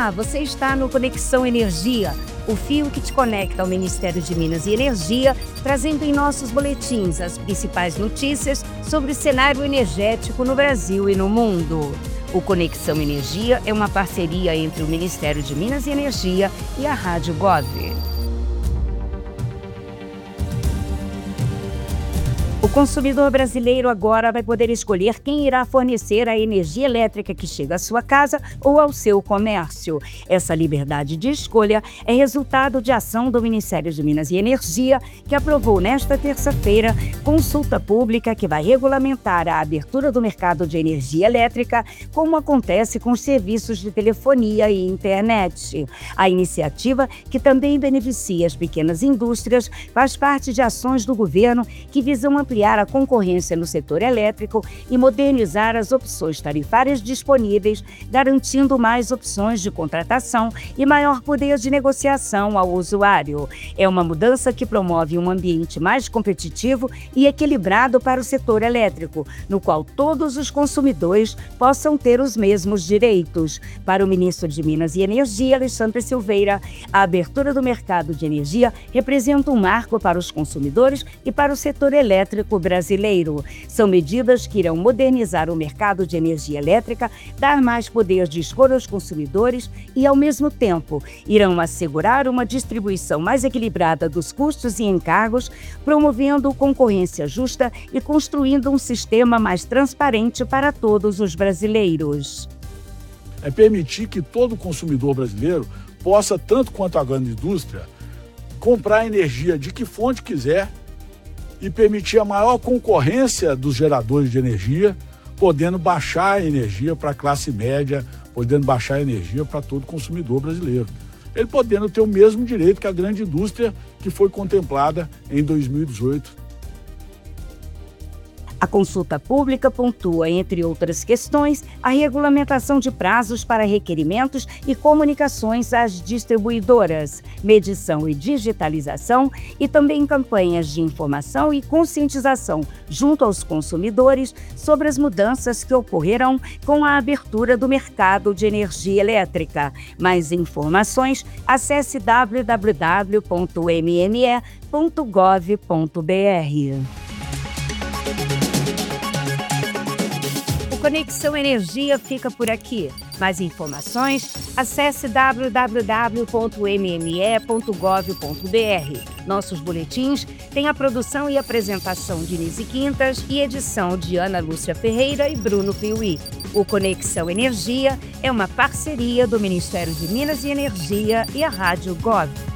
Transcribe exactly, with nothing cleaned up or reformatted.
Olá, você está no Conexão Energia, o fio que te conecta ao Ministério de Minas e Energia, trazendo em nossos boletins as principais notícias sobre o cenário energético no Brasil e no mundo. O Conexão Energia é uma parceria entre o Ministério de Minas e Energia e a Rádio Gov. O consumidor brasileiro agora vai poder escolher quem irá fornecer a energia elétrica que chega à sua casa ou ao seu comércio. Essa liberdade de escolha é resultado de ação do Ministério de Minas e Energia, que aprovou nesta terça-feira consulta pública que vai regulamentar a abertura do mercado de energia elétrica, como acontece com os serviços de telefonia e internet. A iniciativa, que também beneficia as pequenas indústrias, faz parte de ações do governo que visam ampliar a concorrência no setor elétrico e modernizar as opções tarifárias disponíveis, garantindo mais opções de contratação e maior poder de negociação ao usuário. É uma mudança que promove um ambiente mais competitivo e equilibrado para o setor elétrico, no qual todos os consumidores possam ter os mesmos direitos. Para o ministro de Minas e Energia, Alexandre Silveira, a abertura do mercado de energia representa um marco para os consumidores e para o setor elétrico brasileiro. São medidas que irão modernizar o mercado de energia elétrica, dar mais poder de escolha aos consumidores e, ao mesmo tempo, irão assegurar uma distribuição mais equilibrada dos custos e encargos, promovendo concorrência justa e construindo um sistema mais transparente para todos os brasileiros. É permitir que todo consumidor brasileiro possa, tanto quanto a grande indústria, comprar energia de que fonte quiser e permitir a maior concorrência dos geradores de energia, podendo baixar a energia para a classe média, podendo baixar a energia para todo consumidor brasileiro. Ele podendo ter o mesmo direito que a grande indústria que foi contemplada em dois mil e dezoito. A consulta pública pontua, entre outras questões, a regulamentação de prazos para requerimentos e comunicações às distribuidoras, medição e digitalização e também campanhas de informação e conscientização junto aos consumidores sobre as mudanças que ocorrerão com a abertura do mercado de energia elétrica. Mais informações, acesse w w w ponto m m e ponto gov ponto b r. Conexão Energia fica por aqui. Mais informações, acesse w w w ponto m m e ponto gov ponto b r. Nossos boletins têm a produção e apresentação de Nise Quintas e edição de Ana Lúcia Ferreira e Bruno Piuí. O Conexão Energia é uma parceria do Ministério de Minas e Energia e a Rádio Gov.